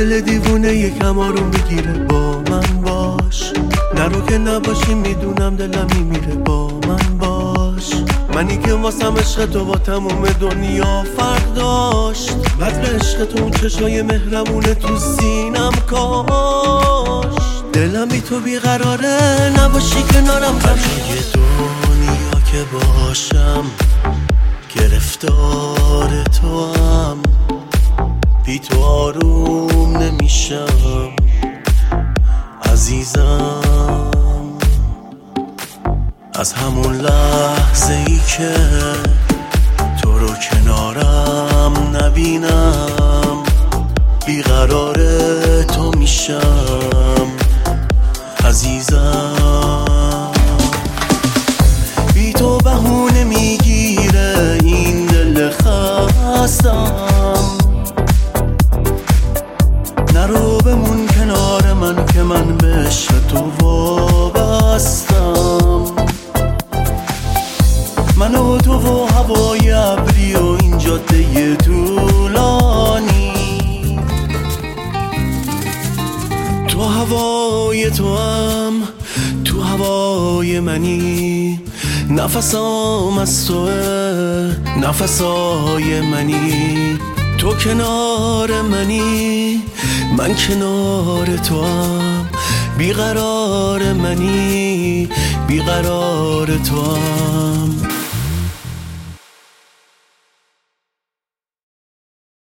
دل دیوونه یکم آروم بگیره، با من باش. نرو که نباشی میدونم دلم میمیره، با من باش. منی که واسم عشق تو با تموم دنیا فرق داشت. بدر عشق تو اون چشای مهربونه تو سینم کاش. دلم بی تو بیقراره، نباشی کنارم همه دنیا که باشم گرفتار تو هم، بی تو آروم نمیشم عزیزم. از همون لحظه ای که تو رو کنارم نبینم بیقرار تو میشم عزیزم. بی تو بهونه میگیره این دل خستم. نرو بمون کنار من که من به عشق تو وابستم. من و تو و هوای ابری و این جاده طولانی، تو هوای تو هم تو هوای منی. نفسام از توه نفسای منی. تو کنار منی من کنار تو هم. بیقرار منی بیقرار تو هم.